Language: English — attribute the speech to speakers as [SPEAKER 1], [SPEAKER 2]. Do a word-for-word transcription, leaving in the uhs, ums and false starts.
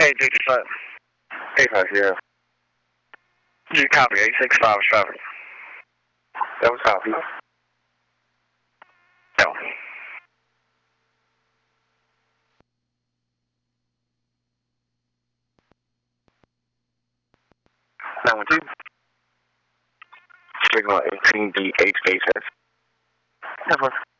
[SPEAKER 1] eight sixty-five.
[SPEAKER 2] eight five zero.
[SPEAKER 1] You copy, eight six five is traffic.
[SPEAKER 2] That was copy.
[SPEAKER 1] No.
[SPEAKER 2] nine one two. Signal eighteen D eight space S.
[SPEAKER 1] That's what.